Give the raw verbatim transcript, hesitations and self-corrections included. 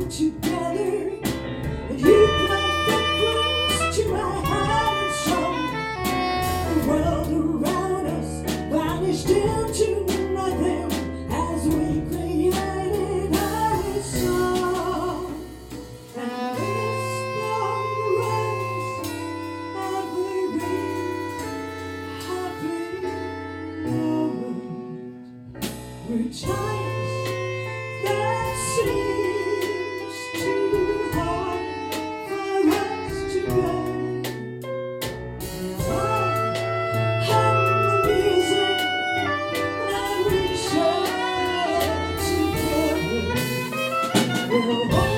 together, and you brought difference to my heart and soul. The world around us vanished into nothing as we created our song. And this song runs every happy moment through times that seems too hard for us to bear. Time and the music that we share together will